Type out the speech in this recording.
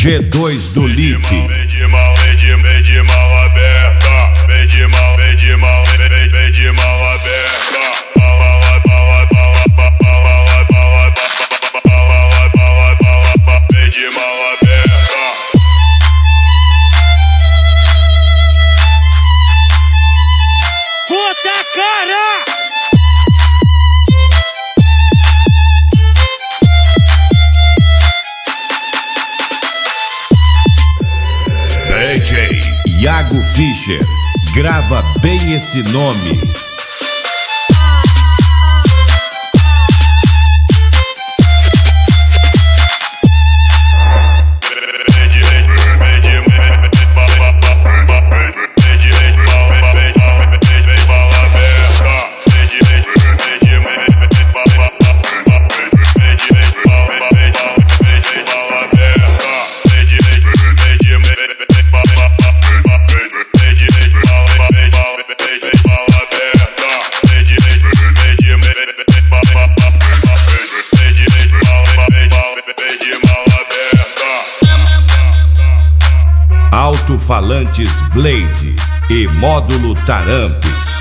G2 do Lipe. Vem de mal aberta. Vem de mal aberta. Vem de mal aberta. Puta cara! DJ Iago Fischer, grava bem esse nome. Alto-falantes Blade e módulo Tarampes.